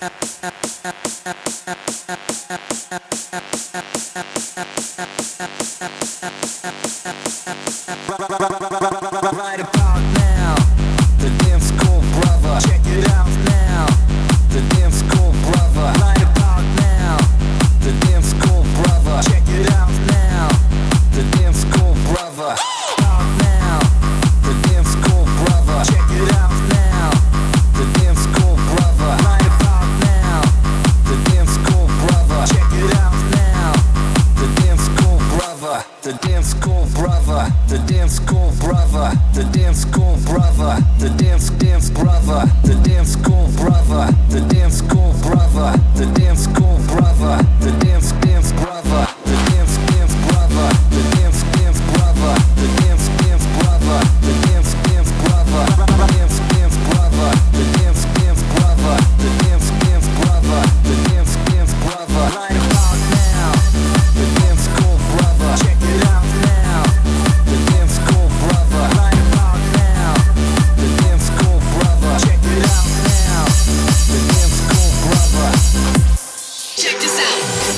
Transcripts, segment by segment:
Right about now, the damn school brother. Check it out now, the damn school brother. Right about now, the damn school brother. Check it out now, the damn school brother. Out now, the damn school brother. Check it out now, the damn school brother. Right about now, the damn school brother. Check it out now, the damn school brother. The damn school brother. The damn school brother. The damn school brother. The damn brother. The damn school brother. The damn school brother. The damn school brother. The damn brother. The damn brother. The damn brother. The damn brother. The damn brother. The damn brother. The damn brother. The damn brother. The damn brother. Right about now, the damn school brother. Check it out now, the damn school brother. Right about now, the damn school brother. Check it out now, the damn school brother. Check this out.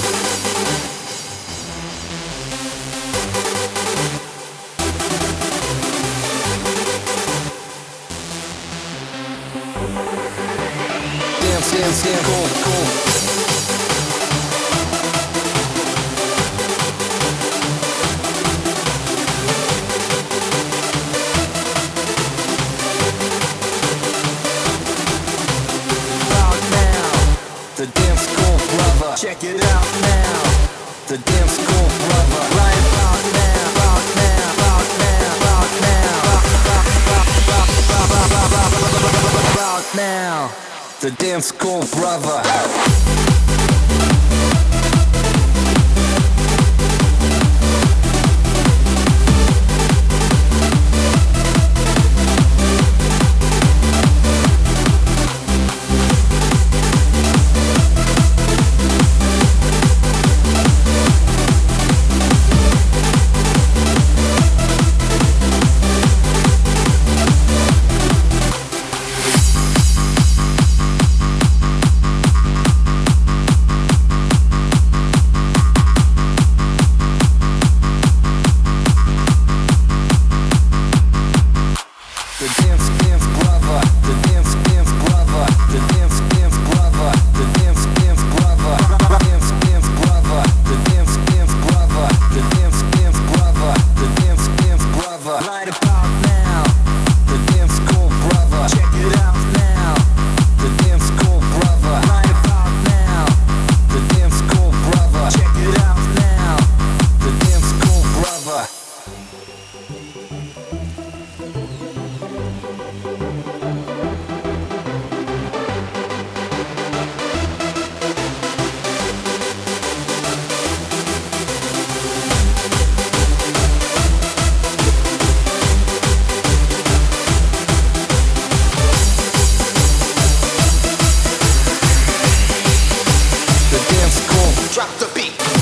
Damn, cool. The damn school brother. Check it out now. The damn school brother. Right about now. About now. About now. About now. The damn school brother. The damn brother. The damn brother. The damn brother. The damn brother. The damn brother. The damn brother. The damn brother. The damn brother. Right about now, the damn school brother. Check it out now, the damn school brother. Right about now, the damn school brother. Check it out now, the damn school brother. Drop the beat.